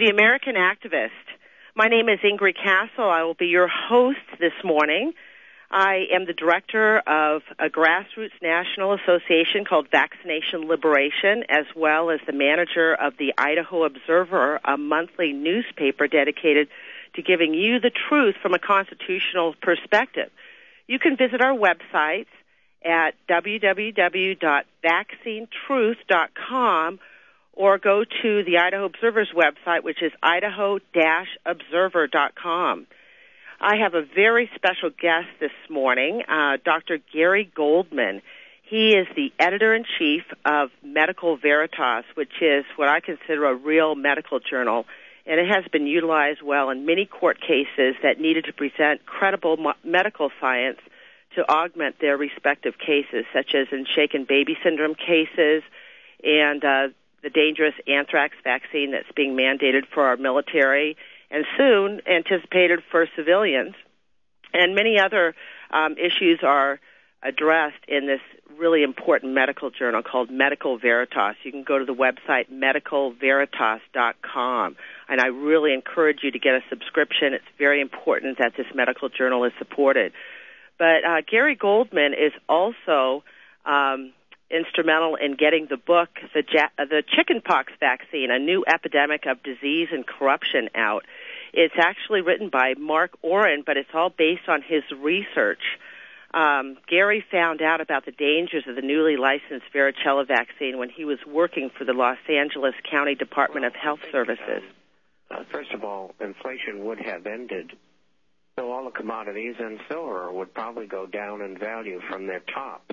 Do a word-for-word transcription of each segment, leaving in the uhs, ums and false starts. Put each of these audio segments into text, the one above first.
The American Activist. My name is Ingrid Castle. I will be your host this morning. I am the director of a grassroots national association called Vaccination Liberation, as well as the manager of the Idaho Observer, a monthly newspaper dedicated to giving you the truth from a constitutional perspective. You can visit our websites at w w w dot vaccine truth dot com or go to the Idaho Observer's website, which is idaho dash observer dot com. I have a very special guest this morning, uh, Doctor Gary Goldman. He is the editor-in-chief of Medical Veritas, which is what I consider a real medical journal, and it has been utilized well in many court cases that needed to present credible mo- medical science to augment their respective cases, such as in shaken baby syndrome cases and uh, the dangerous anthrax vaccine that's being mandated for our military, and soon anticipated for civilians. And many other um, issues are addressed in this really important medical journal called Medical Veritas. You can go to the website medical veritas dot com, and I really encourage you to get a subscription. It's very important that this medical journal is supported. But uh, Gary Goldman is also um, instrumental in getting the book, the, ja- the chickenpox vaccine, a new epidemic of disease and corruption, out. It's actually written by Mark Oren, but it's all based on his research. Um, Gary found out about the dangers of the newly licensed varicella vaccine when he was working for the Los Angeles County Department well, of Health think, Services. Uh, first of all, inflation would have ended, so all the commodities and silver would probably go down in value from their tops.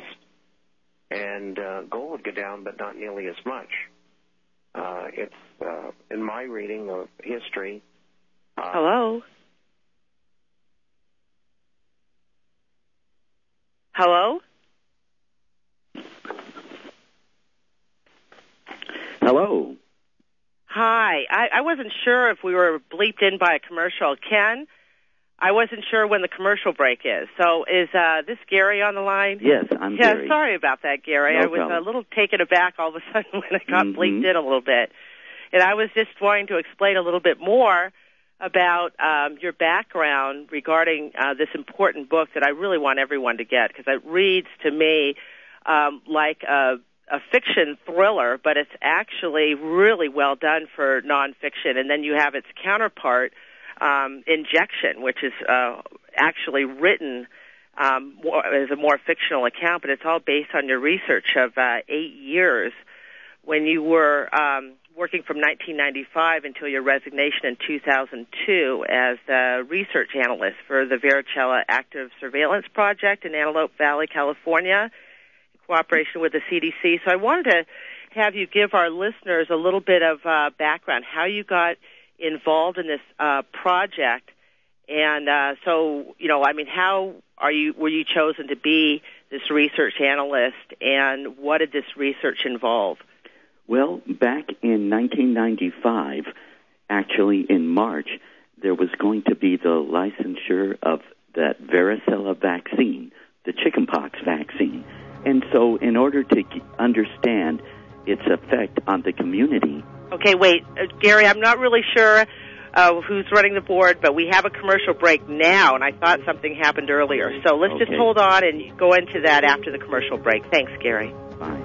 And uh, gold would go down, but not nearly as much. Uh, it's, uh, in my reading of history... Uh, Hello? Hello? Hello. Hi. I, I wasn't sure if we were bleeped in by a commercial. Ken? I wasn't sure when the commercial break is. So is uh, this Gary on the line? Yes, I'm yeah, Gary. Sorry about that, Gary. No I was problem. a little taken aback all of a sudden when I got mm-hmm. bleeped in a little bit. And I was just wanting to explain a little bit more about um, your background regarding uh, this important book that I really want everyone to get, because it reads to me um, like a, a fiction thriller, but it's actually really well done for nonfiction. And then you have its counterpart, Um, Injection, which is uh, actually written um, more, as a more fictional account, but it's all based on your research of uh, eight years when you were um, working from nineteen ninety-five until your resignation in two thousand two as the research analyst for the Varicella Active Surveillance Project in Antelope Valley, California, in cooperation with the C D C. So I wanted to have you give our listeners a little bit of uh, background, how you got involved in this uh, project, and uh, so, you know, I mean, how are you, were you chosen to be this research analyst, and what did this research involve? Well, back in nineteen ninety-five, actually in March, there was going to be the licensure of that varicella vaccine, the chickenpox vaccine. And so in order to understand its effect on the community... Okay, wait, uh, Gary, I'm not really sure uh, who's running the board, but we have a commercial break now, and I thought something happened earlier. So let's okay. just hold on and go into that after the commercial break. Thanks, Gary. Bye.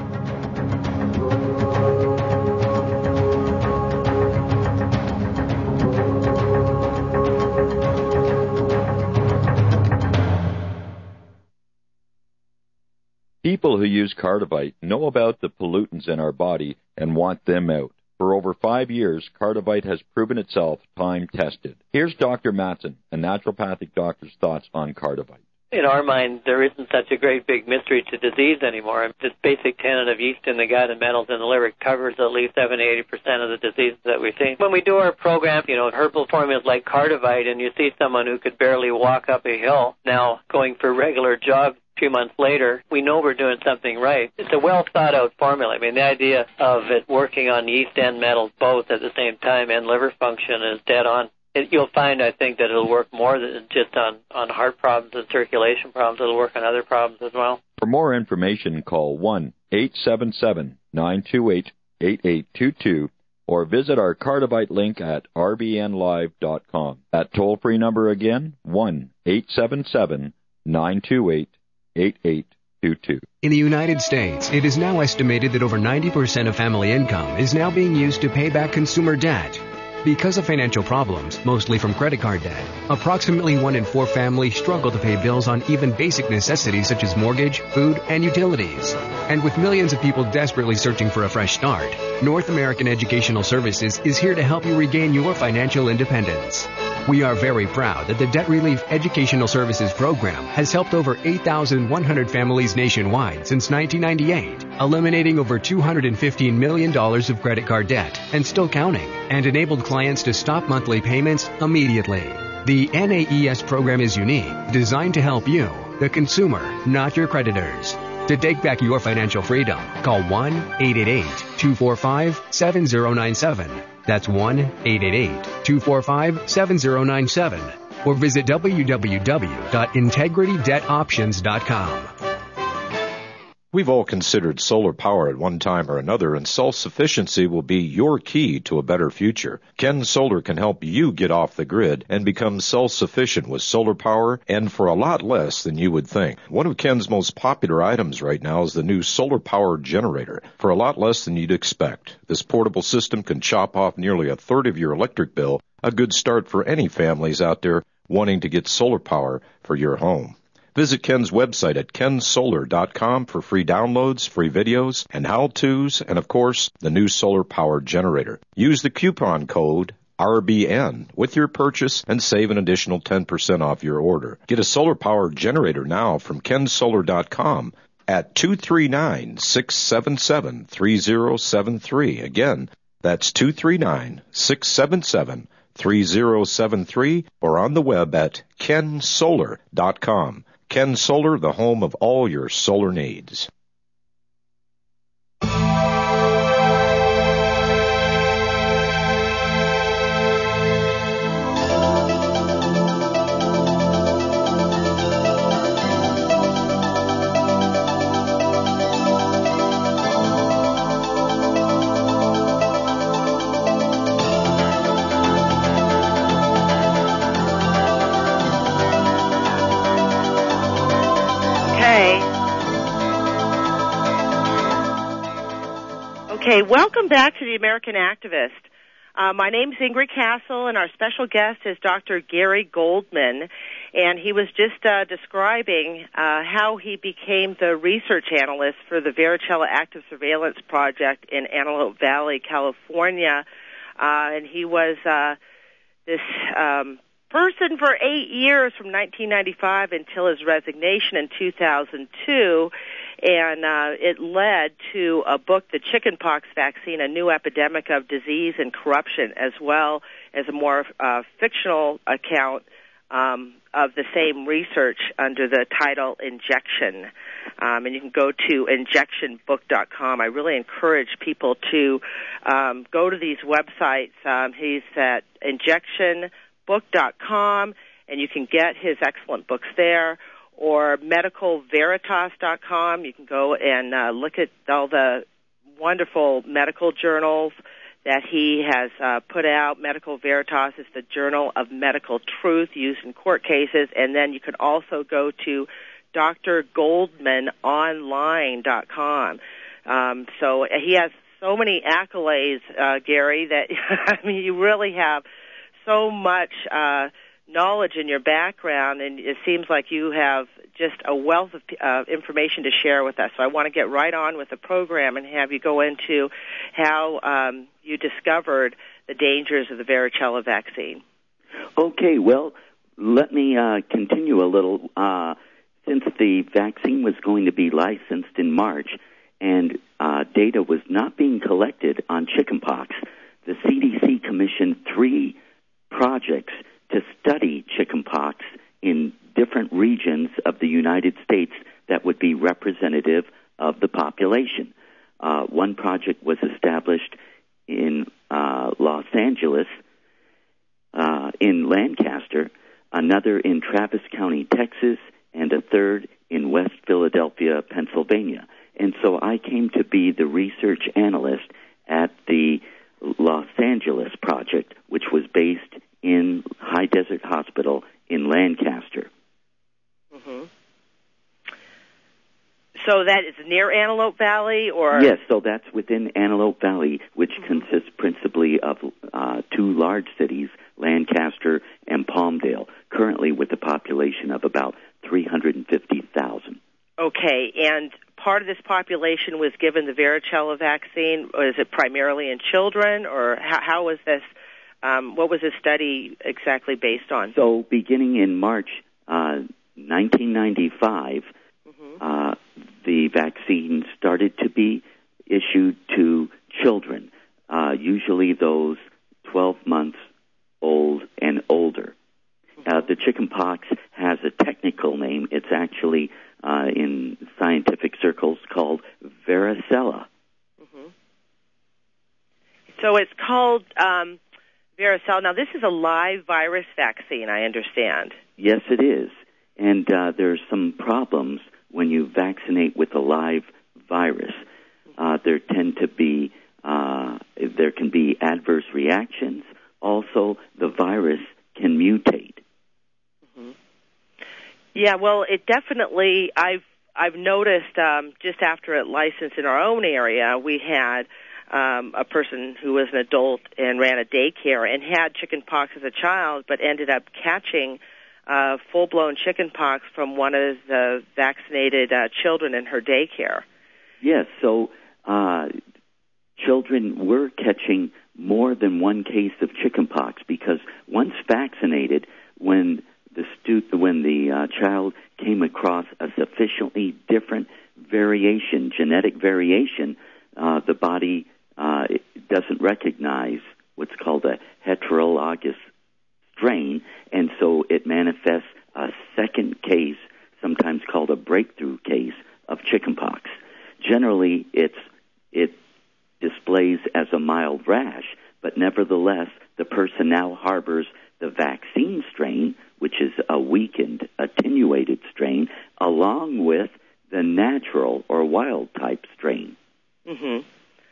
People who use Cardivite know about the pollutants in our body and want them out. For over five years, Cardivite has proven itself time-tested. Here's Doctor Matson, a naturopathic doctor's thoughts on Cardivite. In our mind, there isn't such a great big mystery to disease anymore. This basic tenet of yeast in the gut and metals in the liver covers at least seventy to eighty percent of the diseases that we see. When we do our program, you know, herbal formulas like Cardivite, and you see someone who could barely walk up a hill now going for regular jogs a few months later, we know we're doing something right. It's a well-thought-out formula. I mean, the idea of it working on yeast and metals both at the same time and liver function is dead on. It, you'll find, I think, that it'll work more than just on, on heart problems and circulation problems. It'll work on other problems as well. For more information, call one eight seven seven, nine two eight, eight eight two two or visit our Cardivite link at r b n live dot com. That toll-free number again, one eight seven seven, nine two eight, eight eight two two. In the United States, it is now estimated that over ninety percent of family income is now being used to pay back consumer debt. Because of financial problems, mostly from credit card debt, approximately one in four families struggle to pay bills on even basic necessities such as mortgage, food, and utilities. And with millions of people desperately searching for a fresh start, North American Educational Services is here to help you regain your financial independence. We are very proud that the Debt Relief Educational Services Program has helped over eight thousand one hundred families nationwide since nineteen ninety-eight, eliminating over two hundred fifteen million dollars of credit card debt and still counting, and enabled clients to stop monthly payments immediately. The N A E S program is unique, designed to help you, the consumer, not your creditors. To take back your financial freedom, call one eight eight eight, two four five, seven zero nine seven. That's one eight eight eight, two four five, seven zero nine seven. Or visit w w w dot integrity debt options dot com. We've all considered solar power at one time or another, and self-sufficiency will be your key to a better future. Ken Solar can help you get off the grid and become self-sufficient with solar power, and for a lot less than you would think. One of Ken's most popular items right now is the new solar power generator, for a lot less than you'd expect. This portable system can chop off nearly a third of your electric bill, a good start for any families out there wanting to get solar power for your home. Visit Ken's website at ken solar dot com for free downloads, free videos, and how-tos, and of course, the new solar power generator. Use the coupon code R B N with your purchase and save an additional ten percent off your order. Get a solar power generator now from ken solar dot com at two three nine, six seven seven, three zero seven three. Again, that's two three nine, six seven seven, three zero seven three, or on the web at ken solar dot com. Ken Solar, the home of all your solar needs. Okay, welcome back to the American Activist. Uh, my name's Ingrid Castle, and our special guest is Doctor Gary Goldman, and he was just uh, describing uh, how he became the research analyst for the Varicella Active Surveillance Project in Antelope Valley, California, uh, and he was uh, this um, person for eight years from nineteen ninety-five until his resignation in two thousand two. And uh, it led to a book, The Chickenpox Vaccine, a New Epidemic of Disease and Corruption, as well as a more uh, fictional account um, of the same research under the title Injection. Um, and you can go to injection book dot com. I really encourage people to um, go to these websites. Um, he's at injection book dot com, and you can get his excellent books there. Or medical veritas dot com. You can go and uh, look at all the wonderful medical journals that he has uh, put out. Medical Veritas is the journal of medical truth used in court cases. And then you can also go to d r goldman online dot com. Um, so he has so many accolades, uh, Gary, that, I mean, you really have so much uh knowledge in your background, and it seems like you have just a wealth of uh, information to share with us. So I want to get right on with the program and have you go into how um, you discovered the dangers of the varicella vaccine. Okay, well, let me uh, continue a little. Uh, since the vaccine was going to be licensed in March and uh, data was not being collected on chickenpox, the C D C commissioned three projects to study chickenpox in different regions of the United States that would be representative of the population. Uh, one project was established in uh, Los Angeles, uh, in Lancaster, another in Travis County, Texas, and a third in West Philadelphia, Pennsylvania. And so I came to be the research analyst at the Los Angeles project, which was based in High Desert Hospital in Lancaster. Mm-hmm. So that is near Antelope Valley, or? Yes, so that's within Antelope Valley, which mm-hmm. consists principally of uh, two large cities, Lancaster and Palmdale, currently with a population of about three hundred fifty thousand. Okay, and part of this population was given the varicella vaccine. Or is it primarily in children, or how, how was this, um, what was this study exactly based on? So beginning in March uh, nineteen ninety-five, mm-hmm. uh, the vaccine started to be issued to children, uh, usually those twelve months old and older. Mm-hmm. Uh, the chickenpox has a technical name. It's actually, uh, in scientific circles, called varicella. Mm-hmm. So it's called um, varicella. Now, this is a live virus vaccine, I understand. Yes, it is. And uh, there's some problems when you vaccinate with a live virus. Uh, there tend to be, uh, there can be adverse reactions. Also, the virus can mutate. Mm-hmm. Yeah, well, it definitely, I've I've noticed um, just after it licensed in our own area, we had um, a person who was an adult and ran a daycare and had chickenpox as a child, but ended up catching uh, full-blown chickenpox from one of the vaccinated uh, children in her daycare. Yes, so uh, children were catching more than one case of chickenpox because once vaccinated, when the stu- when the uh, child came across a sufficiently different variation, genetic variation, uh, the body uh, doesn't recognize what's called a heterologous strain, and so it manifests a second case, sometimes called a breakthrough case, of chickenpox. Generally, it's it displays as a mild rash, but nevertheless, the person now harbors the vaccine strain, which is a weakened, attenuated strain, along with the natural or wild-type strain. Mm-hmm.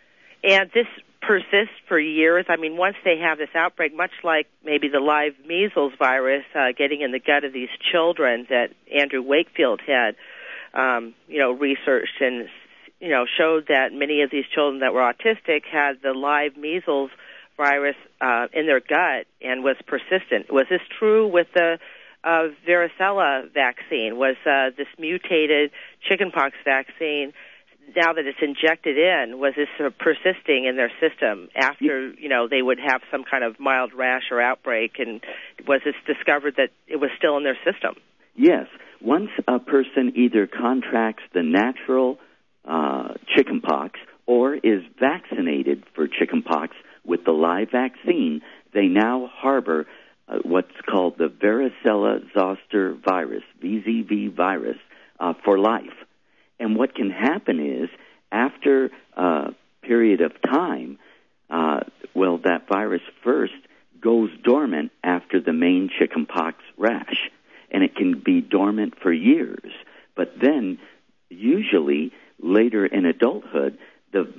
And this persists for years. I mean, once they have this outbreak, much like maybe the live measles virus uh, getting in the gut of these children that Andrew Wakefield had, um, you know, researched and, you know, showed that many of these children that were autistic had the live measles virus uh, in their gut and was persistent. Was this true with the uh, varicella vaccine? Was uh, this mutated chickenpox vaccine, now that it's injected in, was this uh, persisting in their system after, you know, they would have some kind of mild rash or outbreak, and was this discovered that it was still in their system? Yes. Once a person either contracts the natural uh, chickenpox or is vaccinated for chickenpox with the live vaccine, they now harbor uh, what's called the varicella zoster virus, V Z V virus, uh, for life. And what can happen is, after a period of time, uh, well, that virus first goes dormant after the main chickenpox rash, and it can be dormant for years. But then, usually, later in adulthood, the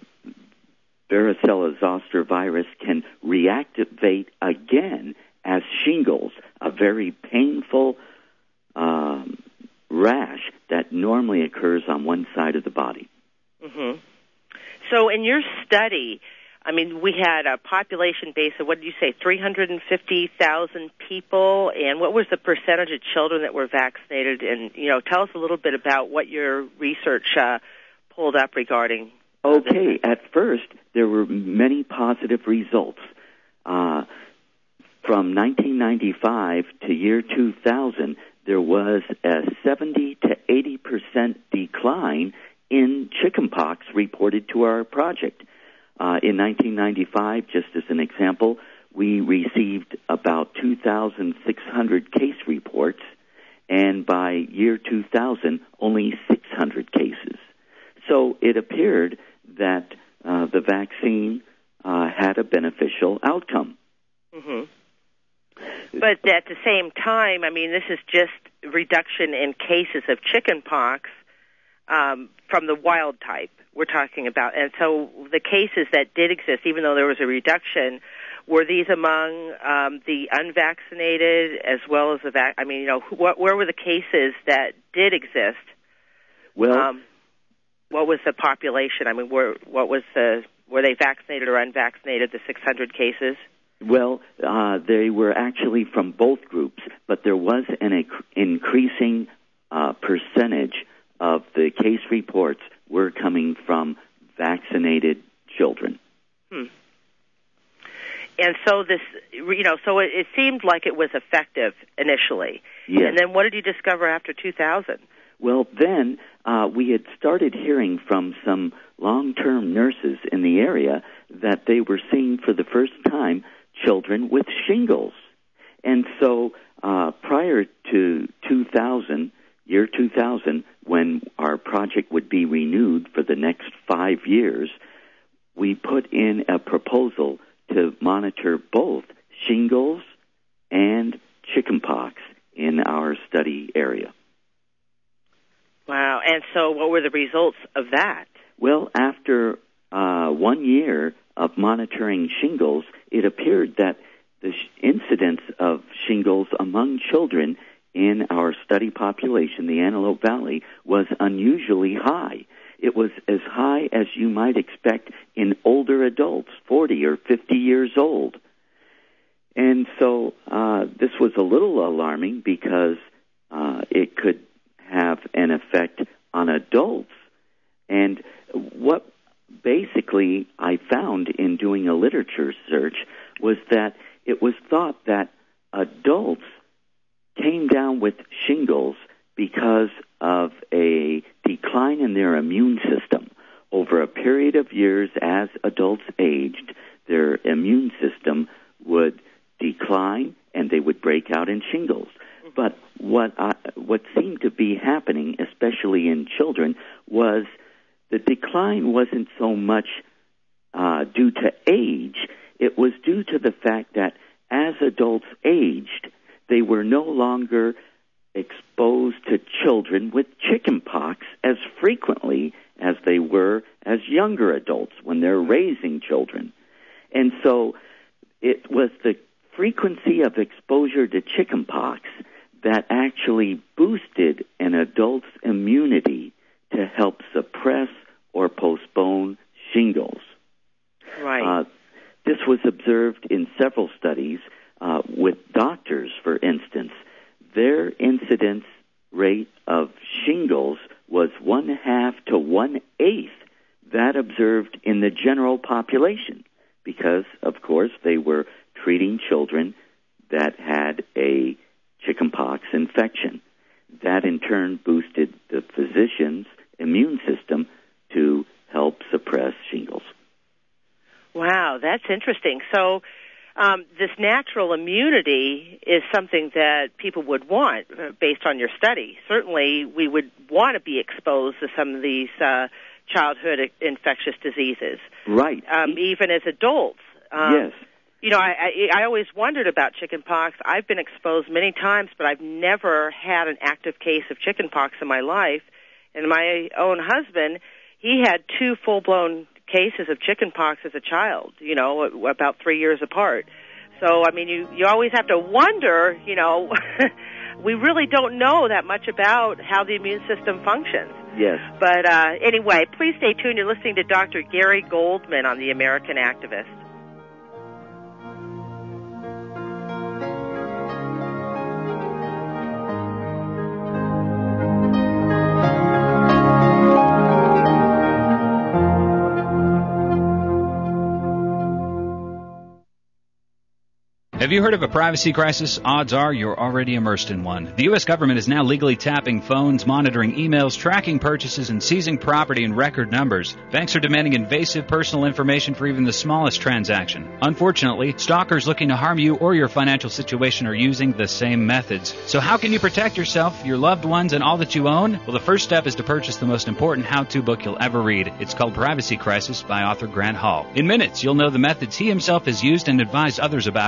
varicella zoster virus can reactivate again as shingles, a very painful um, rash that normally occurs on one side of the body. Mm-hmm. So in your study, I mean, we had a population base of, what did you say, three hundred fifty thousand people, and what was the percentage of children that were vaccinated? And, you know, tell us a little bit about what your research uh, pulled up regarding. Okay, at first, there were many positive results. Uh, from nineteen ninety-five to year two thousand, there was a seventy to eighty percent decline in chickenpox reported to our project. Uh, in nineteen ninety-five, just as an example, we received about two thousand six hundred case reports, and by year two thousand, only six hundred cases. So it appeared that uh, the vaccine uh, had a beneficial outcome. Mm-hmm. But at the same time, I mean, this is just reduction in cases of chickenpox um, from the wild type. we're talking about. And so the cases that did exist, even though there was a reduction, were these among um, the unvaccinated as well as the vac? I mean, you know, what, where were the cases that did exist? Well, um, what was the population? I mean, were, what was the, were they vaccinated or unvaccinated, the six hundred cases? Well, uh, they were actually from both groups, but there was an inc- increasing uh, percentage of the case reports were coming from vaccinated children. Hmm. And so this, you know, so it, it seemed like it was effective initially. Yes. And then what did you discover after two thousand? Well, then uh, we had started hearing from some long-term nurses in the area that they were seeing for the first time children with shingles. And so uh, prior to two thousand, year two thousand, when our project would be renewed for the next five years, we put in a proposal to monitor both shingles and chickenpox in our study area. Wow. And so what were the results of that? Well, after uh, one year of monitoring shingles, it appeared that the sh- incidence of shingles among children in our study population, the Antelope Valley, was unusually high. It was as high as you might expect in older adults, forty or fifty years old. And so uh, this was a little alarming because uh, it could have an effect on adults. And what basically I found in doing a literature search was that it was thought that adults came down with shingles because of a decline in their immune system. Over a period of years, as adults aged, their immune system would decline and they would break out in shingles. But what I, what seemed to be happening, especially in children, was the decline wasn't so much uh, due to age. It was due to the fact that as adults aged, they were no longer exposed to children with chickenpox as frequently as they were as younger adults when they're raising children. And so it was the frequency of exposure to chickenpox that actually boosted an adult's immunity to help suppress or postpone shingles. Right. Uh, this was observed in several studies uh, with doctors, for instance. Their incidence rate of shingles was one half to one eighth that observed in the general population because, of course, they were treating children that had a chickenpox infection. That, in turn, boosted the physician's immune system to help suppress shingles. Wow, that's interesting. So um, this natural immunity is something that people would want uh, based on your study. Certainly, we would want to be exposed to some of these uh, childhood infectious diseases. Right. Um, even as adults. Um, yes. You know, I, I, I always wondered about chickenpox. I've been exposed many times, but I've never had an active case of chickenpox in my life. And my own husband, he had two full-blown cases of chickenpox as a child, you know, about three years apart. So, I mean, you, you always have to wonder, you know, we really don't know that much about how the immune system functions. Yes. But uh, anyway, please stay tuned. You're listening to Doctor Gary Goldman on The American Activist. Have you heard of a privacy crisis? Odds are you're already immersed in one. The U S government is now legally tapping phones, monitoring emails, tracking purchases, and seizing property in record numbers. Banks are demanding invasive personal information for even the smallest transaction. Unfortunately, stalkers looking to harm you or your financial situation are using the same methods. So how can you protect yourself, your loved ones, and all that you own? Well, the first step is to purchase the most important how-to book you'll ever read. It's called Privacy Crisis by author Grant Hall. In minutes, you'll know the methods he himself has used and advised others about in order to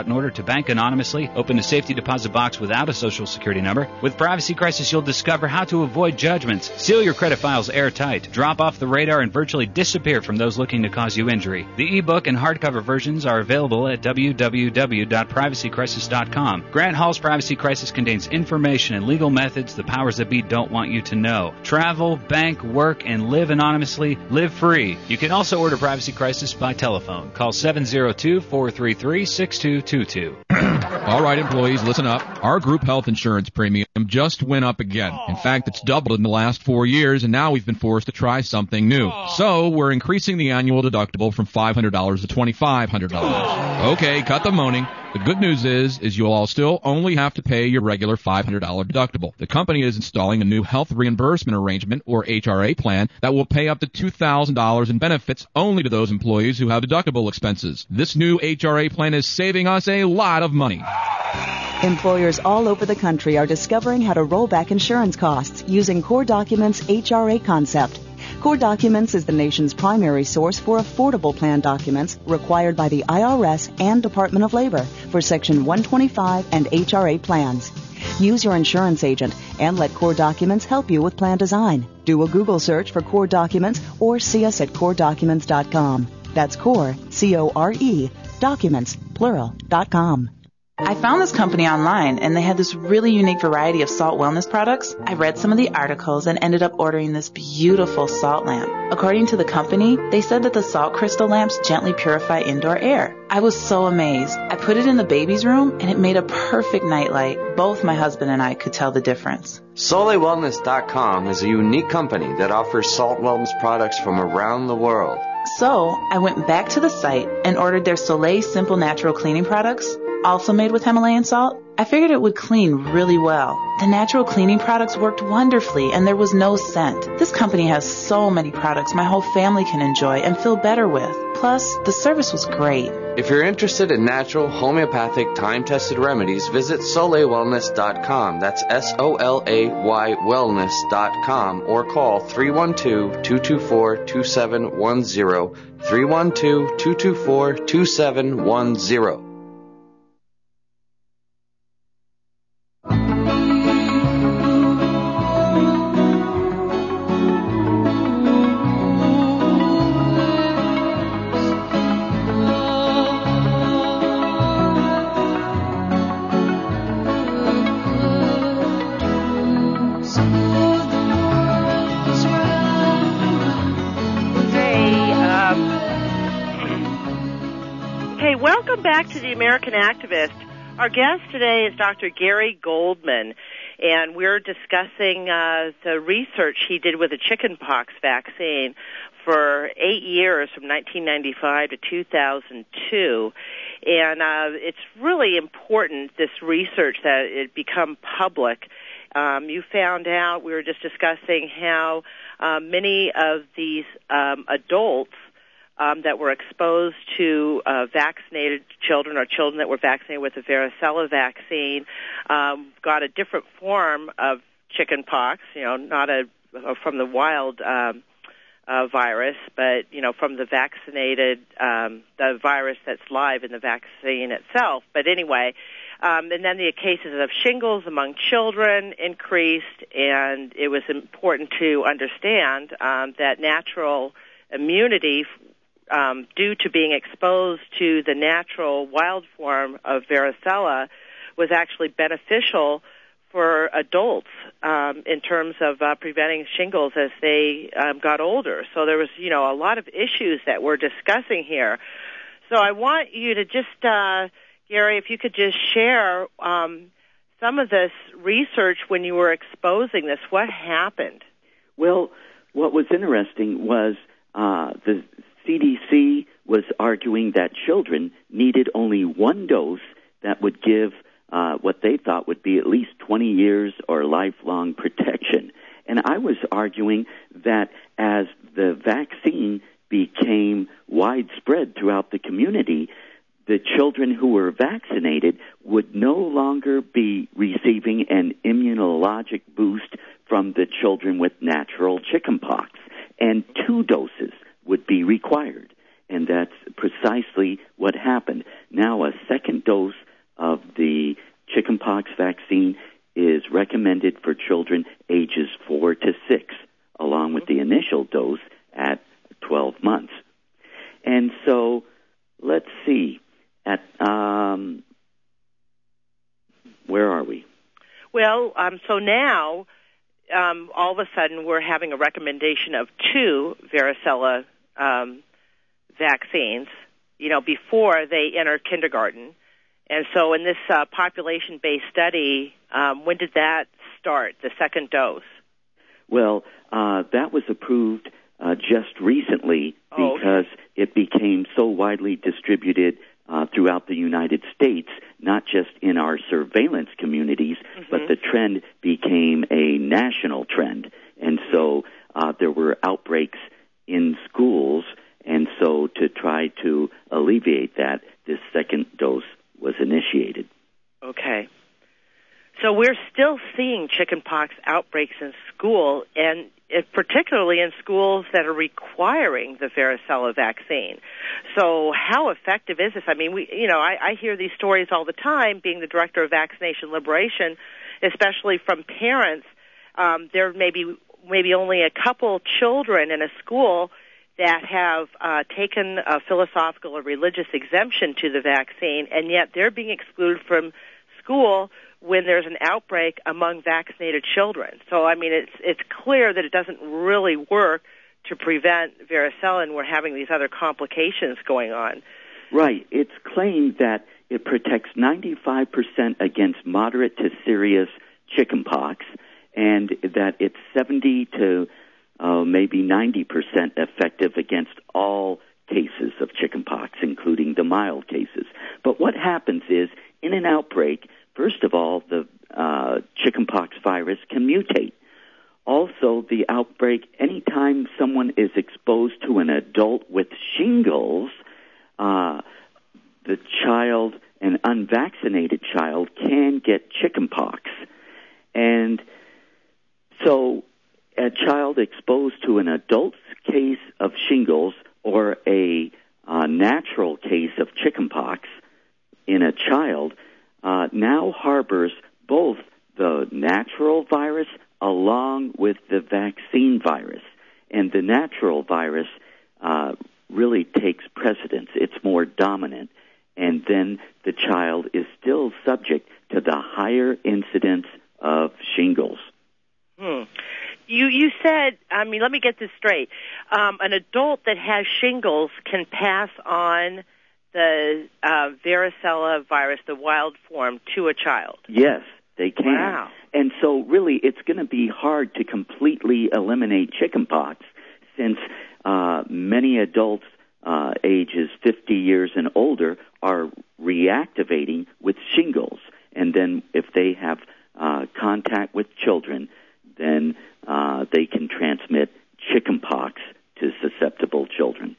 bank anonymously, open a safety deposit box without a social security number. With Privacy Crisis, you'll discover how to avoid judgments, seal your credit files airtight, drop off the radar, and virtually disappear from those looking to cause you injury. The ebook and hardcover versions are available at w w w dot privacy crisis dot com. Grant Hall's Privacy Crisis contains information and legal methods the powers that be don't want you to know. Travel, bank, work, and live anonymously. Live free. You can also order Privacy Crisis by telephone. Call seven zero two, four three three, six two two two. All right, employees, listen up. Our group health insurance premium just went up again. In fact, it's doubled in the last four years, and now we've been forced to try something new. So we're increasing the annual deductible from five hundred dollars to twenty-five hundred dollars. Okay, cut the moaning. The good news is, is you'll all still only have to pay your regular five hundred dollars deductible. The company is installing a new health reimbursement arrangement, or H R A plan, that will pay up to two thousand dollars in benefits only to those employees who have deductible expenses. This new H R A plan is saving us a lot of money. Employers all over the country are discovering how to roll back insurance costs using Core Documents' H R A concept. Core Documents is the nation's primary source for affordable plan documents required by the I R S and Department of Labor for Section one twenty-five and H R A plans. Use your insurance agent and let Core Documents help you with plan design. Do a Google search for Core Documents or see us at core documents dot com. That's Core, C O R E, documents, plural, dot com. I found this company online, and they had this really unique variety of salt wellness products. I read some of the articles and ended up ordering this beautiful salt lamp. According to the company, they said that the salt crystal lamps gently purify indoor air. I was so amazed. I put it in the baby's room, and it made a perfect nightlight. Both my husband and I could tell the difference. Soleil Wellness dot com is a unique company that offers salt wellness products from around the world. So I went back to the site and ordered their Soleil Simple Natural Cleaning products, also made with Himalayan salt. I figured it would clean really well. The natural cleaning products worked wonderfully, and there was no scent. This company has so many products my whole family can enjoy and feel better with. Plus, the service was great. If you're interested in natural, homeopathic, time-tested remedies, visit Soleil Wellness dot com. That's S O L A Y wellness dot com, or call three one two, two two four, two seven one zero, three one two, two two four, two seven one zero. Welcome back to The American Activist. Our guest today is Doctor Gary Goldman, and we're discussing uh, the research he did with the chickenpox vaccine for eight years, from nineteen ninety-five to two thousand two. And uh, it's really important, this research, that it become public. Um, you found out, we were just discussing how uh, many of these um, adults Um, that were exposed to uh, vaccinated children or children that were vaccinated with the varicella vaccine um, got a different form of chickenpox, you know, not a from the wild um, uh, virus, but, you know, from the vaccinated, um, the virus that's live in the vaccine itself. But anyway, um, and then the cases of shingles among children increased, and it was important to understand um, that natural immunity Um, due to being exposed to the natural wild form of varicella was actually beneficial for adults um, in terms of uh, preventing shingles as they um, got older. So there was, you know, a lot of issues that we're discussing here. So I want you to just, uh, Gary, if you could just share um, some of this research when you were exposing this. What happened? Well, what was interesting was uh, the C D C was arguing that children needed only one dose that would give uh, what they thought would be at least twenty years or lifelong protection. And I was arguing that as the vaccine became widespread throughout the community, the children who were vaccinated would no longer be receiving an immunologic boost from the children with natural chickenpox, and two doses would be required. And that's precisely what happened. Now a second dose of the chickenpox vaccine is recommended for children ages four to six, along with the initial dose at twelve months. And so, let's see, at um, where are we? Well, um, so now, um, all of a sudden, we're having a recommendation of two varicella um, vaccines, you know, before they enter kindergarten. And so in this uh, population-based study, um, when did that start, the second dose? Well, uh, that was approved uh, just recently oh, because okay. it became so widely distributed uh, throughout the United States, not just in our surveillance communities, mm-hmm. but the trend became a national trend. And so uh, there were outbreaks in schools, and so to try to alleviate that, this second dose was initiated. Okay. So we're still seeing chickenpox outbreaks in school, and it, particularly in schools that are requiring the varicella vaccine. So how effective is this? I mean, we, you know, I, I hear these stories all the time, being the director of Vaccination Liberation, especially from parents. Um, there may be maybe only a couple children in a school that have uh, taken a philosophical or religious exemption to the vaccine, and yet they're being excluded from school when there's an outbreak among vaccinated children. So, I mean, it's it's clear that it doesn't really work to prevent varicella, and we're having these other complications going on. Right. It's claimed that it protects ninety-five percent against moderate to serious chickenpox, and that it's seventy to uh, maybe ninety percent effective against all cases of chickenpox, including the mild cases. But what happens is, in an outbreak, first of all, the uh, chickenpox virus can mutate. Also, the outbreak, anytime someone is exposed to an adult with shingles, uh, the child, an unvaccinated child, can get chickenpox. And so a child exposed to an adult's case of shingles or a uh, natural case of chickenpox in a child uh, now harbors both the natural virus along with the vaccine virus. And the natural virus uh, really takes precedence. It's more dominant. And then the child is still subject to the higher incidence of shingles. Hmm. You you said, I mean, let me get this straight. Um, an adult that has shingles can pass on the uh, varicella virus, the wild form, to a child. Yes, they can. Wow. And so really it's going to be hard to completely eliminate chickenpox since uh, many adults uh, ages fifty years and older are reactivating with shingles. And then if they have uh, contact with children, then uh, they can transmit chickenpox to susceptible children.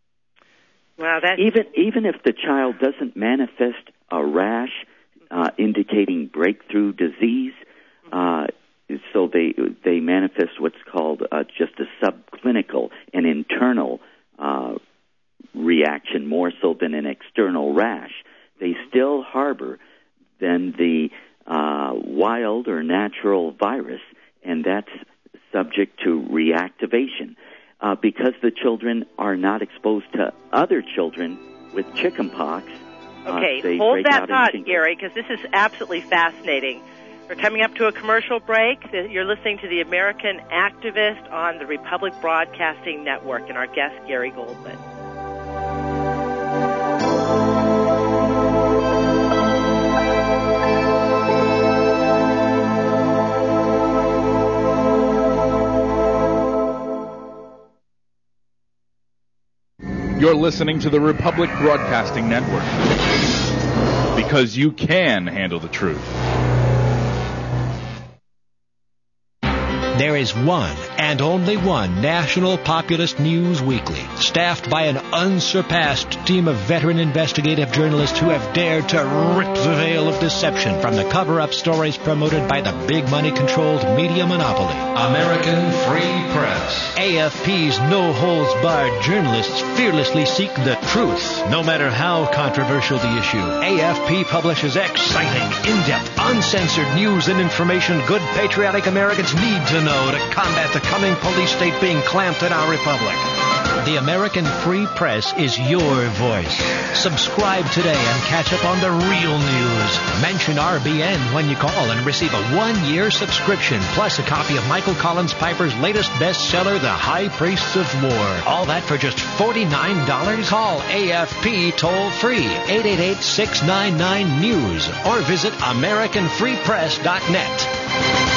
Wow, that's... Even, even if the child doesn't manifest a rash uh, indicating breakthrough disease, uh, so they they manifest what's called uh, just a subclinical, an internal uh, reaction more so than an external rash. They still harbor then the uh, wild or natural virus, and that's subject to reactivation. Uh, because the children are not exposed to other children with chickenpox. Okay, uh, they hold break that out thought, in Gary, because this is absolutely fascinating. We're coming up to a commercial break. You're listening to The American Activist on the Republic Broadcasting Network, and our guest, Gary Goldman. You're listening to the Republic Broadcasting Network, because you can handle the truth. There is one and only one national populist news weekly, staffed by an unsurpassed team of veteran investigative journalists who have dared to rip the veil of deception from the cover-up stories promoted by the big money-controlled media monopoly. American Free Press. A F P's no-holds-barred journalists fearlessly seek the truth, no matter how controversial the issue. A F P publishes exciting, in-depth, uncensored news and information good patriotic Americans need to know to combat the coming police state being clamped in our republic. The American Free Press is your voice. Subscribe today and catch up on the real news. Mention R B N when you call and receive a one-year subscription, plus a copy of Michael Collins Piper's latest bestseller, The High Priests of War. All that for just forty-nine dollars. Call A F P toll-free, eight eight eight, six nine nine, news, or visit American Free Press dot net.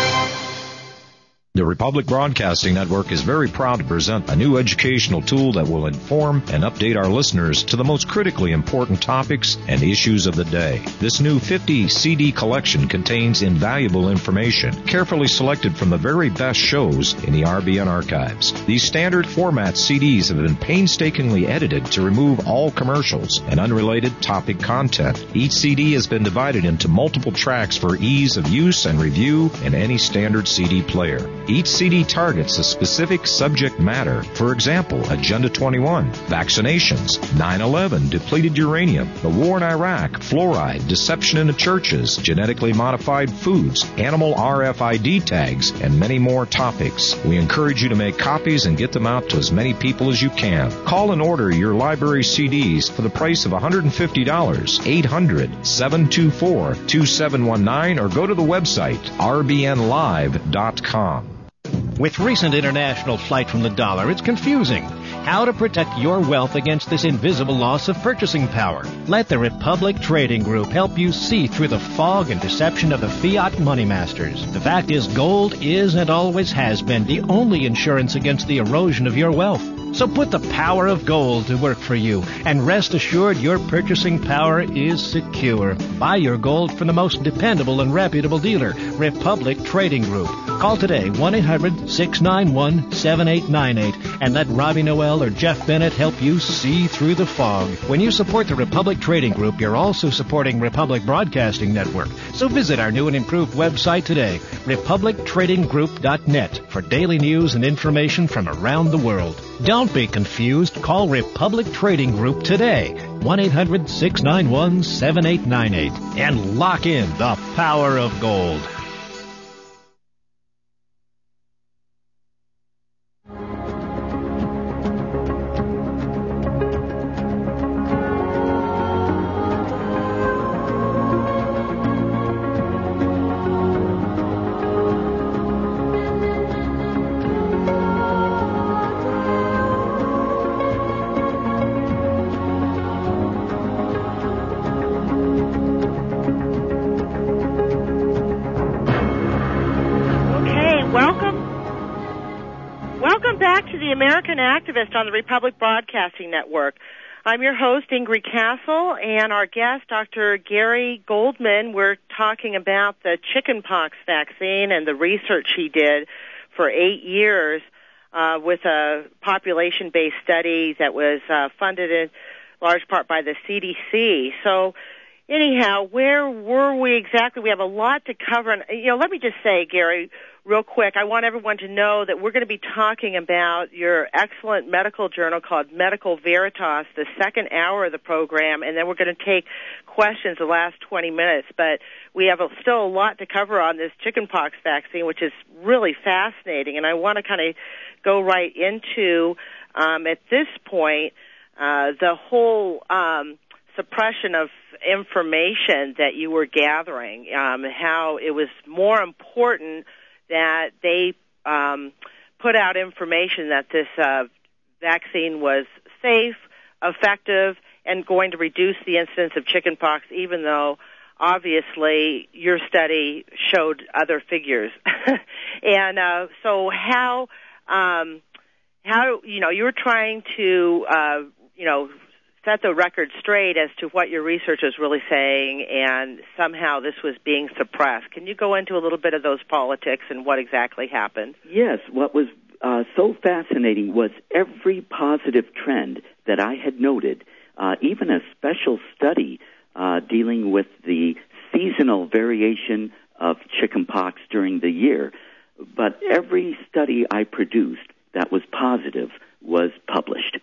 The Republic Broadcasting Network is very proud to present a new educational tool that will inform and update our listeners to the most critically important topics and issues of the day. This new fifty C D collection contains invaluable information, carefully selected from the very best shows in the R B N archives. These standard format C Ds have been painstakingly edited to remove all commercials and unrelated topic content. Each C D has been divided into multiple tracks for ease of use and review in any standard C D player. Each C D targets a specific subject matter. For example, Agenda twenty-one, vaccinations, nine eleven, depleted uranium, the war in Iraq, fluoride, deception in the churches, genetically modified foods, animal R F I D tags, and many more topics. We encourage you to make copies and get them out to as many people as you can. Call and order your library C Ds for the price of one hundred fifty dollars, eight hundred, seven two four, two seven one nine, or go to the website r b n live dot com. With recent international flight from the dollar, it's confusing. How to protect your wealth against this invisible loss of purchasing power. Let the Republic Trading Group help you see through the fog and deception of the fiat money masters. The fact is, gold is and always has been the only insurance against the erosion of your wealth. So put the power of gold to work for you, and rest assured your purchasing power is secure. Buy your gold from the most dependable and reputable dealer, Republic Trading Group. Call today, one eight hundred, six nine one, seven eight nine eight, and let Robbie Noel or Jeff Bennett help you see through the fog. When you support the Republic Trading Group, you're also supporting Republic Broadcasting Network. So visit our new and improved website today, republic trading group dot net, for daily news and information from around the world. Don't be confused. Call Republic Trading Group today, one eight hundred, six nine one, seven eight nine eight, and lock in the power of gold. American Activist on the Republic Broadcasting Network. I'm your host, Ingrid Castle, and our guest, Doctor Gary Goldman. We're talking about the chickenpox vaccine and the research he did for eight years uh, with a population-based study that was uh, funded in large part by the C D C. So, anyhow, where were we exactly? We have a lot to cover. And, you know, let me just say, Gary, real quick, I want everyone to know that we're going to be talking about your excellent medical journal called Medical Veritas, the second hour of the program, and then we're going to take questions the last twenty minutes. But we have a, still a lot to cover on this chickenpox vaccine, which is really fascinating, and I want to kind of go right into, um, at this point, uh, the whole um, suppression of information that you were gathering, um, how it was more important that they um, put out information that this uh, vaccine was safe, effective, and going to reduce the incidence of chickenpox, even though obviously your study showed other figures. and uh, so how, um, how you know, you were trying to, uh, you know, set the record straight as to what your research is really saying, and somehow this was being suppressed. Can you go into a little bit of those politics and what exactly happened? Yes. What was uh, so fascinating was every positive trend that I had noted, uh, even a special study uh, dealing with the seasonal variation of chickenpox during the year. But every study I produced that was positive was published.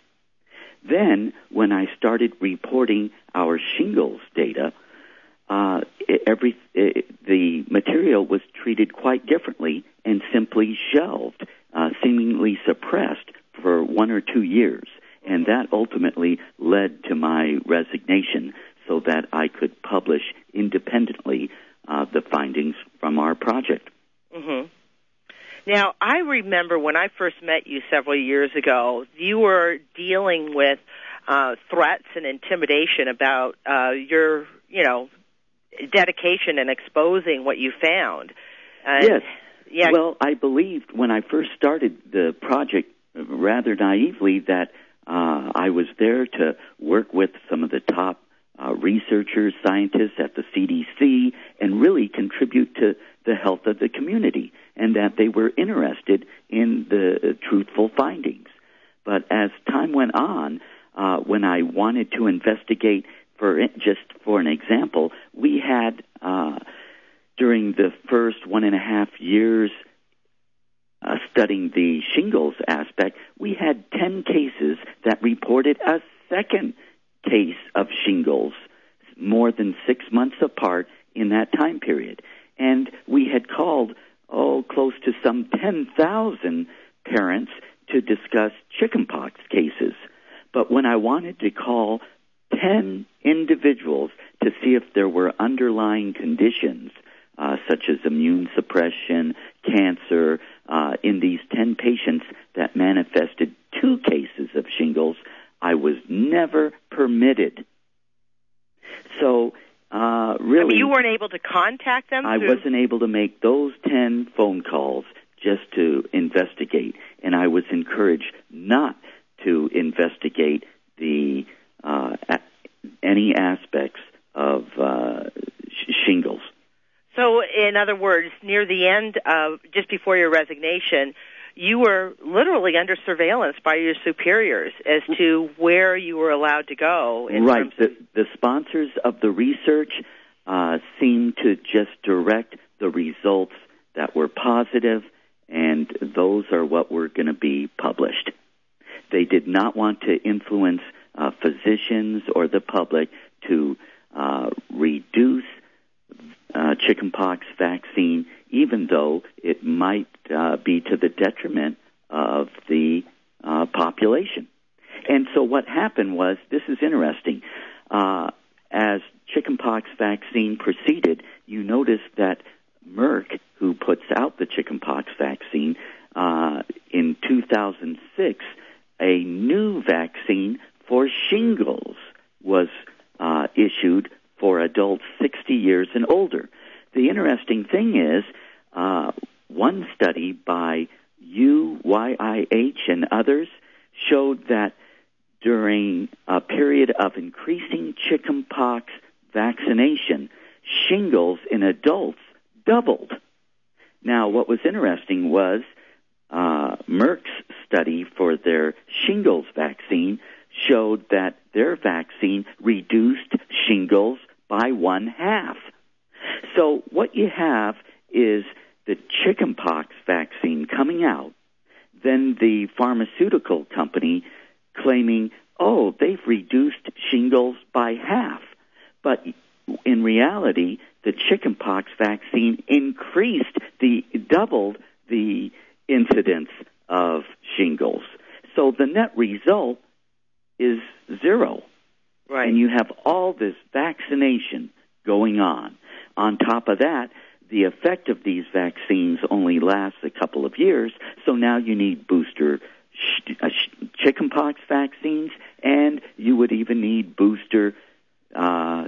Then, when I started reporting our shingles data, uh, every it, the material was treated quite differently and simply shelved, uh, seemingly suppressed for one or two years. And that ultimately led to my resignation so that I could publish independently uh, the findings from our project. Mm-hmm. Now, I remember when I first met you several years ago, you were dealing with uh, threats and intimidation about uh, your, you know, dedication and exposing what you found. Uh, yes. Yeah. Well, I believed when I first started the project, rather naively, that uh, I was there to work with some of the top uh, researchers, scientists at the C D C, and really contribute to the health of the community, and that they were interested in the truthful findings. But as time went on, uh, when I wanted to investigate, for it, just for an example, we had, uh, during the first one and a half years uh, studying the shingles aspect, we had ten cases that reported a second case of shingles more than six months apart in that time period. And we had called, oh, close to some ten thousand parents to discuss chickenpox cases. But when I wanted to call ten individuals to see if there were underlying conditions, uh, such as immune suppression, cancer, uh, in these ten patients that manifested two cases of shingles, I was never permitted. So, Uh, really, I mean, you weren't able to contact them? I through... wasn't able to make those ten phone calls just to investigate, and I was encouraged not to investigate the uh, a- any aspects of uh, sh- shingles. So, in other words, near the end of, just before your resignation, you were literally under surveillance by your superiors as to where you were allowed to go. In right. Terms the, of... the sponsors of the research uh, seemed to just direct the results that were positive, and those are what were going to be published. They did not want to influence uh, physicians or the public to uh, reduce uh, chickenpox vaccine, even though it might uh, be to the detriment of the uh, population. And so what happened was, this is interesting, uh, as chickenpox vaccine proceeded, you notice that Merck, who puts out the chickenpox vaccine, uh, in two thousand six, a new vaccine for shingles was uh, issued for adults sixty years and older. The interesting thing is, uh, one study by U Y I H and others showed that during a period of increasing chickenpox vaccination, shingles in adults doubled. Now, what was interesting was uh, Merck's study for their shingles vaccine showed that their vaccine reduced shingles by one half. So what you have is the chickenpox vaccine coming out, then the pharmaceutical company claiming, oh, they've reduced shingles by half. But in reality, the chickenpox vaccine increased the, doubled the incidence of shingles. So the net result is zero. Right. And you have all this vaccination going on. On top of that, the effect of these vaccines only lasts a couple of years, so now you need booster sh- uh, sh- chickenpox vaccines, and you would even need booster uh,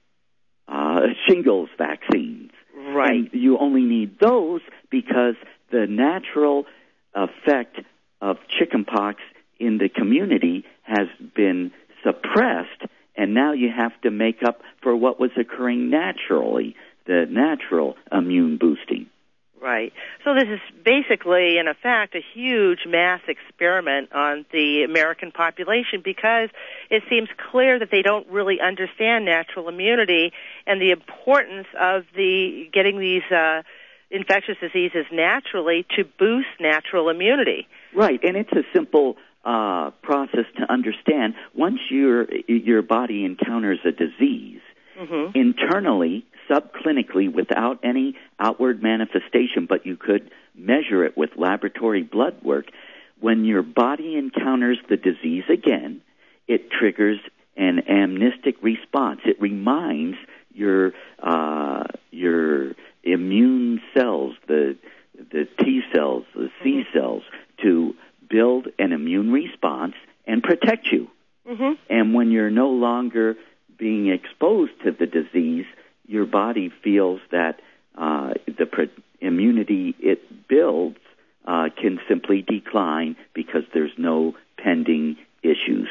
uh, shingles vaccines. Right. And you only need those because the natural effect of chickenpox in the community has been suppressed, and now you have to make up for what was occurring naturally, the natural immune boosting. Right. So this is basically, in effect, a huge mass experiment on the American population because it seems clear that they don't really understand natural immunity and the importance of the getting these uh, infectious diseases naturally to boost natural immunity. Right, and it's a simple uh, process to understand. Once your your body encounters a disease, mm-hmm. internally, subclinically, without any outward manifestation, but you could measure it with laboratory blood work, when your body encounters the disease again, it triggers an amnestic response. It reminds your uh, your immune cells, the the T cells, the C mm-hmm. cells, to build an immune response and protect you. Mm-hmm. And when you're no longer being exposed to the disease, your body feels that uh, the pre- immunity it builds uh, can simply decline because there's no pending issues.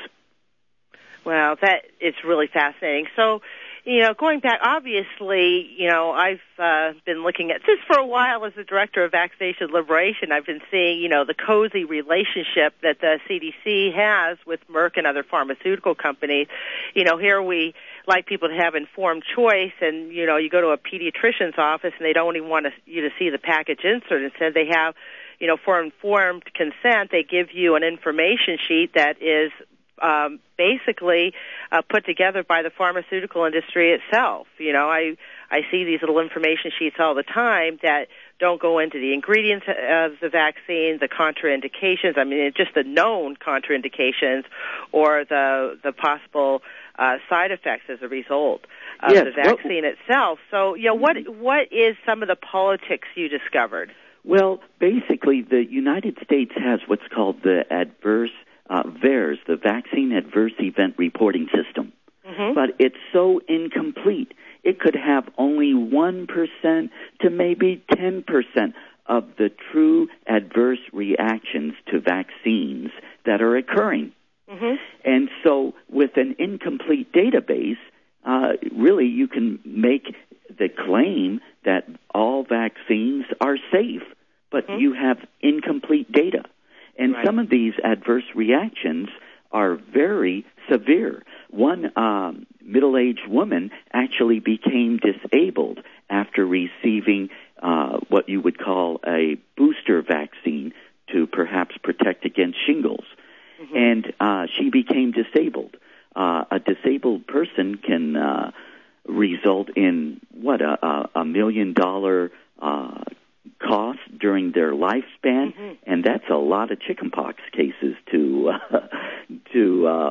Well, that it's really fascinating. So, you know, going back, obviously, you know, I've uh, been looking at this for a while as the director of Vaccination Liberation. I've been seeing, you know, the cozy relationship that the C D C has with Merck and other pharmaceutical companies. You know, here we like people to have informed choice, and, you know, you go to a pediatrician's office and they don't even want to, you to see the package insert. Instead, they have, you know, for informed consent, they give you an information sheet that is Um, basically uh, put together by the pharmaceutical industry itself. You know, I I see these little information sheets all the time that don't go into the ingredients of the vaccine, the contraindications. I mean, just the known contraindications or the the possible uh, side effects as a result of yes, the vaccine well, itself. So, you know, what what is some of the politics you discovered? Well, basically, the United States has what's called the adverse Uh, V A E R S, the Vaccine Adverse Event Reporting System. Mm-hmm. But it's so incomplete. It could have only one percent to maybe ten percent of the true adverse reactions to vaccines that are occurring. Mm-hmm. And so with an incomplete database, uh, really you can make the claim that all vaccines are safe, but mm-hmm. you have incomplete data. And right. some of these adverse reactions are very severe. One um, middle-aged woman actually became disabled after receiving uh, what you would call a booster vaccine to perhaps protect against shingles. Mm-hmm. And uh, she became disabled. Uh, a disabled person can uh, result in, what, a, a million-dollar uh cost during their lifespan, mm-hmm. and that's a lot of chickenpox cases to uh, to uh,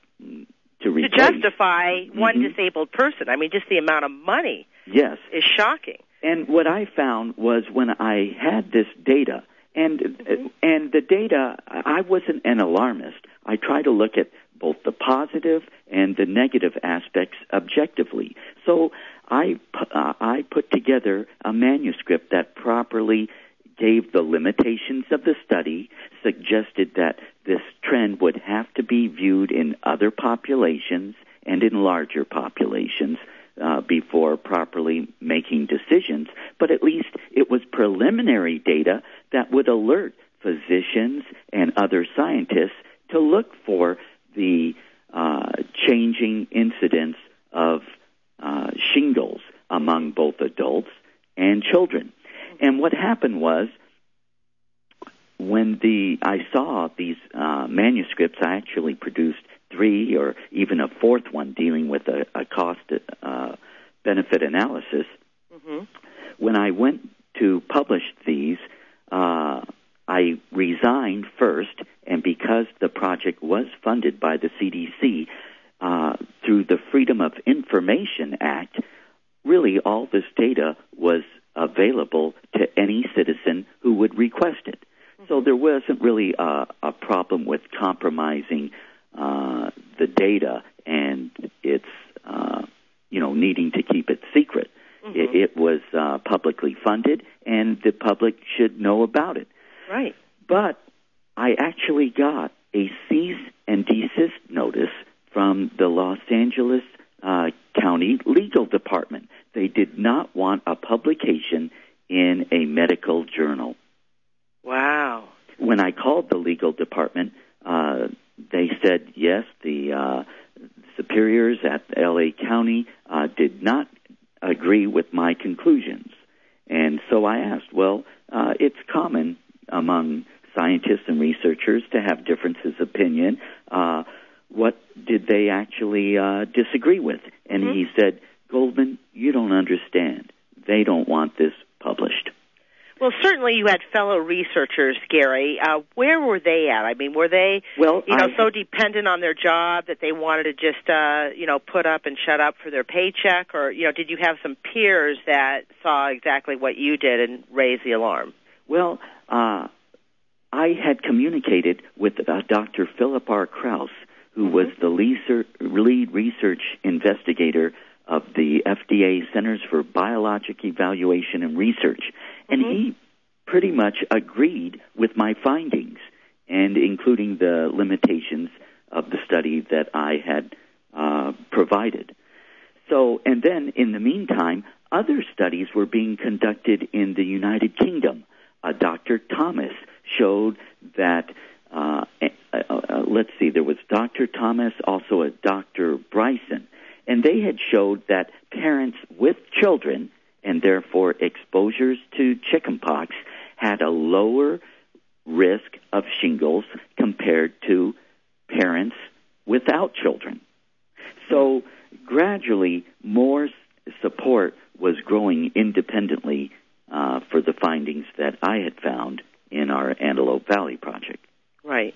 to replace. To justify mm-hmm. one disabled person. I mean, just the amount of money yes. is shocking. And what I found was when I had this data, and mm-hmm. and the data, I wasn't an alarmist. I try to look at both the positive and the negative aspects objectively. So I, uh, I put together a manuscript that properly gave the limitations of the study, suggested that this trend would have to be viewed in other populations and in larger populations uh, before properly making decisions. But at least it was preliminary data that would alert physicians and other scientists to look for the uh, changing incidence of uh, shingles among both adults and children. And what happened was, when the I saw these uh, manuscripts, I actually produced three or even a fourth one dealing with a, a cost-benefit uh, analysis. Mm-hmm. When I went to publish these, uh, I resigned first, and because the project was funded by the C D C uh, through the Freedom of Information Act, really all this data was available to any citizen who would request it. Mm-hmm. So there wasn't really a, a problem with compromising uh, the data and its, uh, you know, needing to keep it secret. Mm-hmm. It, it was uh, publicly funded, and the public should know about it. Right. But I actually got a cease and desist notice from the Los Angeles uh, County Legal Department. They did not want a publication in a medical journal. Wow. When I called the legal department, uh, they said, yes, the uh, superiors at L A County uh, did not agree with my conclusions. And so I asked, well, uh, it's common among scientists and researchers to have differences of opinion. Uh, what did they actually uh, disagree with? And mm-hmm. he said, Goldman, you don't understand. They don't want this published. Well, certainly you had fellow researchers, Gary. Uh, where were they at? I mean, were they, well, you know, I, so dependent on their job that they wanted to just, uh, you know, put up and shut up for their paycheck? Or, you know, did you have some peers that saw exactly what you did and raised the alarm? Well, uh, I had communicated with uh, Doctor Philip R. Krause, who mm-hmm. was the lead research investigator of the F D A Centers for Biologic Evaluation and Research. And mm-hmm. he pretty much agreed with my findings, and including the limitations of the study that I had uh, provided. So, and then in the meantime, other studies were being conducted in the United Kingdom. Uh, Doctor Thomas showed that, uh, uh, uh, let's see, there was Doctor Thomas, also a Doctor Bryson, and they had showed that parents with children, and therefore exposures to chickenpox, had a lower risk of shingles compared to parents without children. So gradually, more support was growing independently uh, for the findings that I had found in our Antelope Valley project. Right.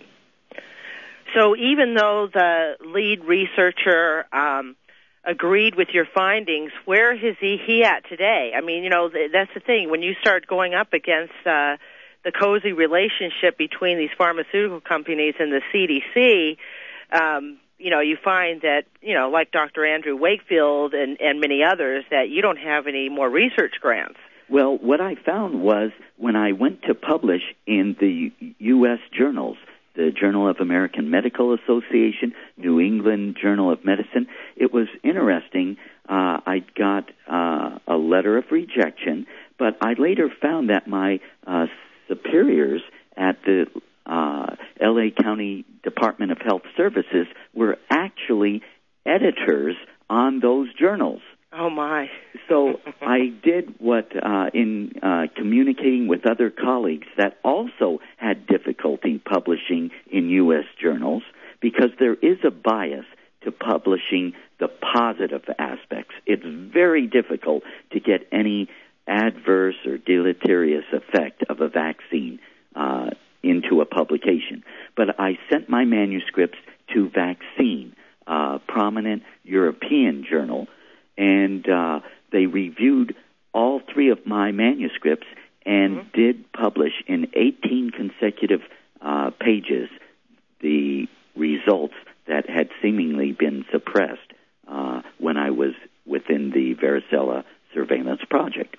So even though the lead researcher um, agreed with your findings, where is he, he at today? I mean, you know, th- that's the thing. When you start going up against uh, the cozy relationship between these pharmaceutical companies and the C D C, um, you know, you find that, you know, like Doctor Andrew Wakefield and, and many others, that you don't have any more research grants. Well, what I found was when I went to publish in the U S journals, the Journal of American Medical Association, New England Journal of Medicine, it was interesting. Uh, I got uh, a letter of rejection, but I later found that my uh, superiors at the uh, L A County Department of Health Services were actually editors on those journals. Oh, my. So I did what, uh, in uh, communicating with other colleagues that also had difficulty publishing in U S journals, because there is a bias to publishing the positive aspects. It's very difficult to get any adverse or deleterious effect of a vaccine uh, into a publication. But I sent my manuscripts to Vaccine, a prominent European journal, and uh, they reviewed all three of my manuscripts and mm-hmm. did publish in eighteen consecutive uh, pages the results that had seemingly been suppressed uh, when I was within the varicella surveillance project.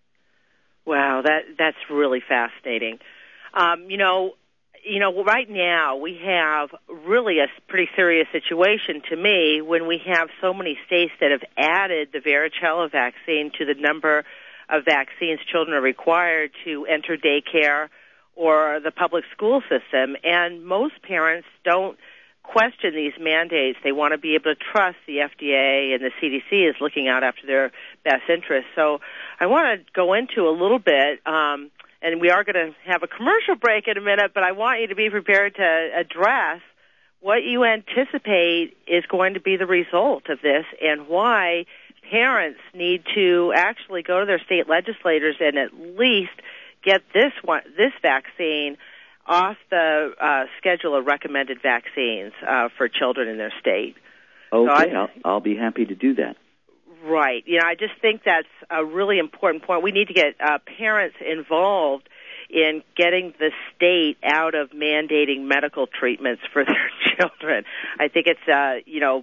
Wow, that that's really fascinating. Um, you know, you know, right now we have really a pretty serious situation to me when we have so many states that have added the varicella vaccine to the number of vaccines children are required to enter daycare or the public school system. And most parents don't question these mandates. They want to be able to trust the F D A and the C D C is looking out after their best interests. So I want to go into a little bit, um, and we are going to have a commercial break in a minute, but I want you to be prepared to address what you anticipate is going to be the result of this and why parents need to actually go to their state legislators and at least get this one, this vaccine off the uh, schedule of recommended vaccines uh, for children in their state. Okay, so I, I'll, I'll be happy to do that. Right. You know, I just think that's a really important point. We need to get uh, parents involved in getting the state out of mandating medical treatments for their children. I think it's, uh, you know,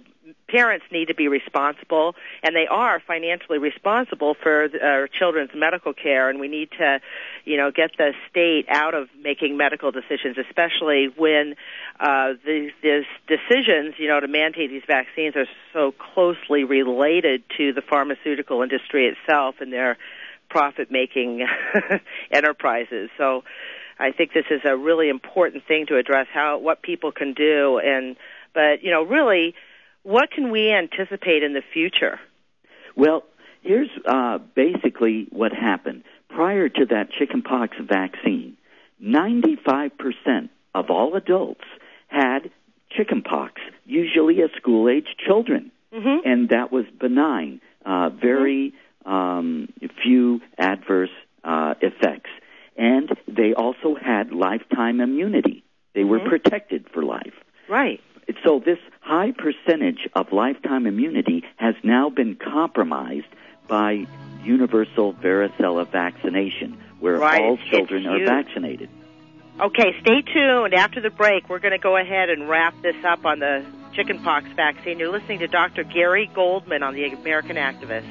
parents need to be responsible, and they are financially responsible for our children's medical care, and we need to, you know, get the state out of making medical decisions, especially when uh, these, these decisions, you know, to mandate these vaccines are so closely related to the pharmaceutical industry itself and their profit-making enterprises. So I think this is a really important thing to address, how what people can do, and but, you know, really, what can we anticipate in the future? Well, here's uh, basically what happened. Prior to that chickenpox vaccine, ninety-five percent of all adults had chickenpox, usually as school-age children, mm-hmm. and that was benign, uh, very mm-hmm. um, few adverse uh, effects. And they also had lifetime immunity. They were mm-hmm. protected for life. Right. So this high percentage of lifetime immunity has now been compromised by universal varicella vaccination, where right. all children are vaccinated. Okay, stay tuned. After the break, we're going to go ahead and wrap this up on the chickenpox vaccine. You're listening to Doctor Gary Goldman on the American Activist.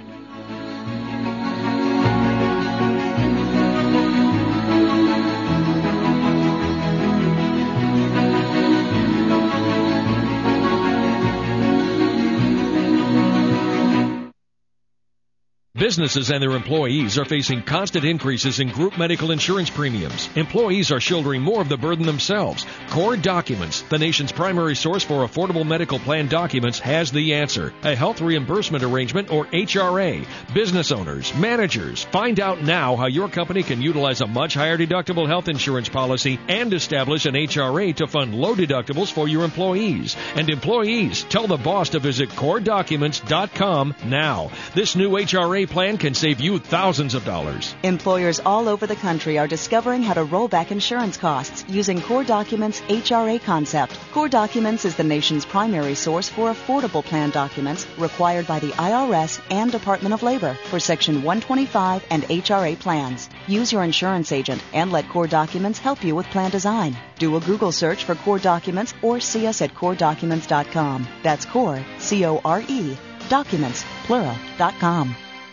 Businesses and their employees are facing constant increases in group medical insurance premiums. Employees are shouldering more of the burden themselves. Core Documents, the nation's primary source for affordable medical plan documents, has the answer. A health reimbursement arrangement, or H R A. Business owners, managers, find out now how your company can utilize a much higher deductible health insurance policy and establish an H R A to fund low deductibles for your employees. And employees, tell the boss to visit core documents dot com now. This new H R A plan can save you thousands of dollars. Employers all over the country are discovering how to roll back insurance costs using Core Documents' H R A concept. Core Documents is the nation's primary source for affordable plan documents required by the I R S and Department of Labor for Section one twenty-five and H R A plans. Use your insurance agent and let Core Documents help you with plan design. Do a Google search for Core Documents or see us at core documents dot com. That's Core, C O R E, documents, plural, dot com.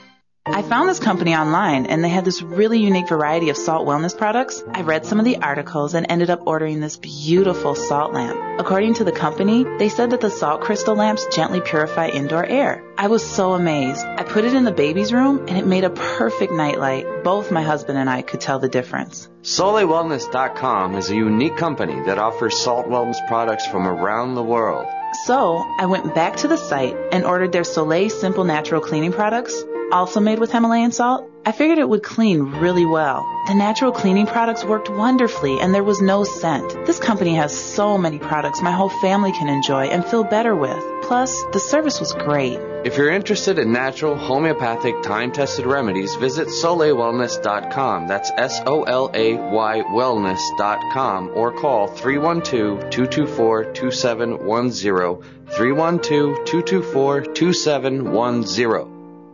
I found this company online, and they had this really unique variety of salt wellness products. I read some of the articles and ended up ordering this beautiful salt lamp. According to the company, they said that the salt crystal lamps gently purify indoor air. I was so amazed. I put it in the baby's room, and it made a perfect nightlight. Both my husband and I could tell the difference. Soleil Wellness dot com is a unique company that offers salt wellness products from around the world. So I went back to the site and ordered their Soleil Simple Natural Cleaning products, also made with Himalayan salt. I figured it would clean really well. The natural cleaning products worked wonderfully, and there was no scent. This company has so many products my whole family can enjoy and feel better with. Plus, the service was great. If you're interested in natural, homeopathic, time-tested remedies, visit Soleil Wellness dot com. That's S O L A Y wellness dot com, or call three one two, two two four, two seven one zero, three one two, two two four, two seven one zero.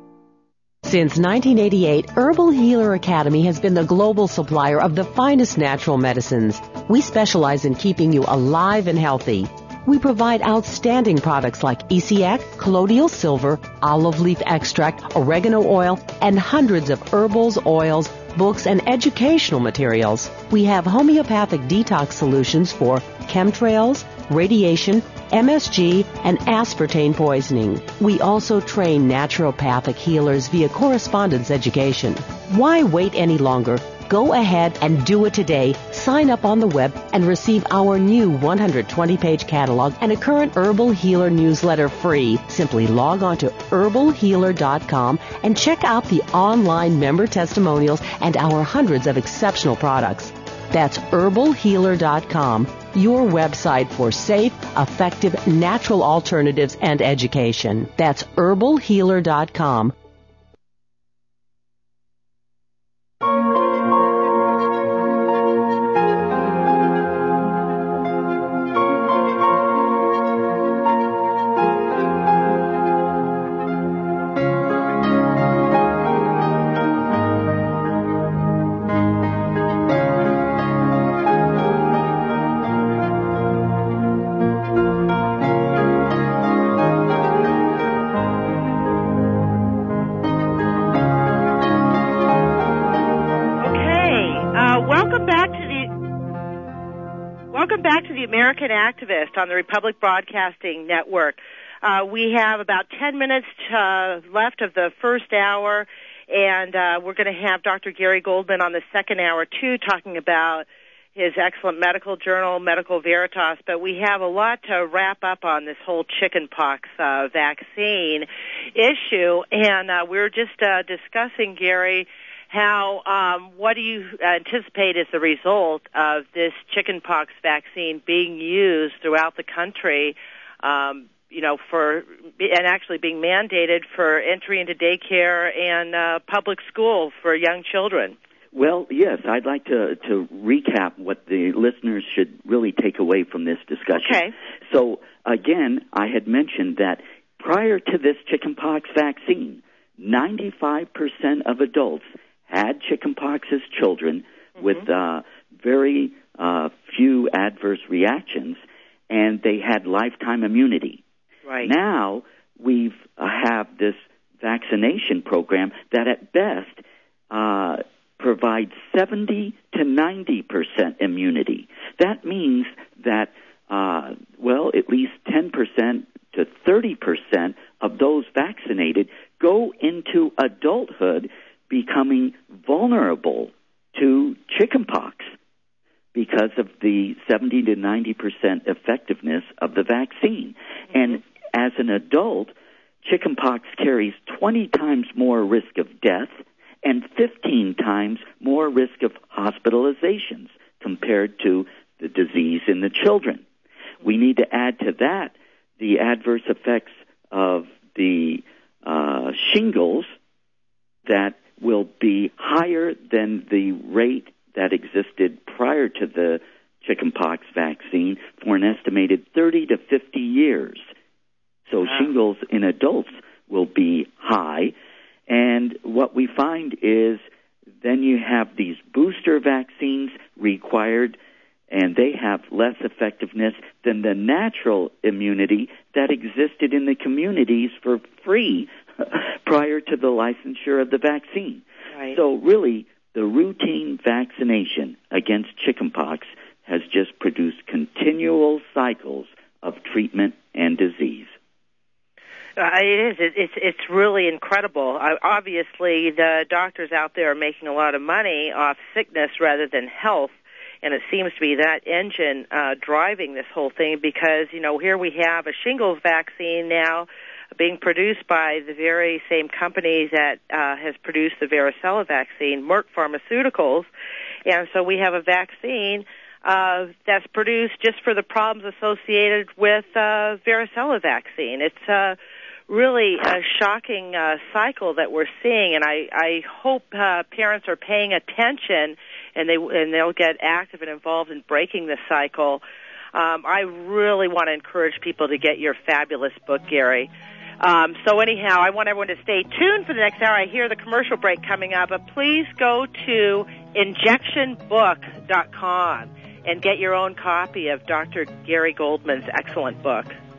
Since nineteen eighty-eight, Herbal Healer Academy has been the global supplier of the finest natural medicines. We specialize in keeping you alive and healthy. We provide outstanding products like E C X, colloidal silver, olive leaf extract, oregano oil, and hundreds of herbals, oils, books, and educational materials. We have homeopathic detox solutions for chemtrails, radiation, M S G, and aspartame poisoning. We also train naturopathic healers via correspondence education. Why wait any longer? Go ahead and do it today. Sign up on the web and receive our new one hundred twenty page catalog and a current Herbal Healer newsletter free. Simply log on to herbal healer dot com and check out the online member testimonials and our hundreds of exceptional products. That's herbal healer dot com, your website for safe, effective, natural alternatives and education. That's herbal healer dot com. Welcome back to the American Activist on the Republic Broadcasting Network. Uh, we have about ten minutes uh, left of the first hour, and uh, we're going to have Doctor Gary Goldman on the second hour, too, talking about his excellent medical journal, Medical Veritas. But we have a lot to wrap up on this whole chickenpox uh, vaccine issue, and uh, we were just uh, discussing, Gary, how, um, what do you anticipate as the result of this chickenpox vaccine being used throughout the country, um, you know, for, and actually being mandated for entry into daycare and uh, public school for young children? Well, yes, I'd like to, to recap what the listeners should really take away from this discussion. Okay. So, again, I had mentioned that prior to this chickenpox vaccine, ninety-five percent of adults had chickenpox as children mm-hmm. with uh, very uh, few adverse reactions, and they had lifetime immunity. Right. Now we uh, have this vaccination program that at best uh, provides seventy to ninety percent immunity. That means that, uh, well, at least ten percent to thirty percent of those vaccinated go into adulthood becoming vulnerable to chickenpox because of the seventy to ninety percent effectiveness of the vaccine. Mm-hmm. And as an adult, chickenpox carries twenty times more risk of death and fifteen times more risk of hospitalizations compared to the disease in the children. We need to add to that the adverse effects of the uh, shingles that will be higher than the rate that existed prior to the chickenpox vaccine for an estimated thirty to fifty years. So wow. Shingles in adults will be high. And what we find is then you have these booster vaccines required, and they have less effectiveness than the natural immunity that existed in the communities for free prior to the licensure of the vaccine. Right. So really, the routine vaccination against chickenpox has just produced continual cycles of treatment and disease. Uh, it is. It, it's it's really incredible. Uh, obviously, the doctors out there are making a lot of money off sickness rather than health, and it seems to be that engine uh, driving this whole thing because, you know, here we have a shingles vaccine now being produced by the very same company that uh, has produced the varicella vaccine, Merck Pharmaceuticals. And so we have a vaccine uh, that's produced just for the problems associated with uh, varicella vaccine. It's uh, really a shocking uh, cycle that we're seeing, and I, I hope uh, parents are paying attention and, they, and they'll get active and involved in breaking the cycle. Um, I really want to encourage people to get your fabulous book, Gary. Um, so anyhow, I want everyone to stay tuned for the next hour. I hear the commercial break coming up, but please go to injection book dot com and get your own copy of Doctor Gary Goldman's excellent book.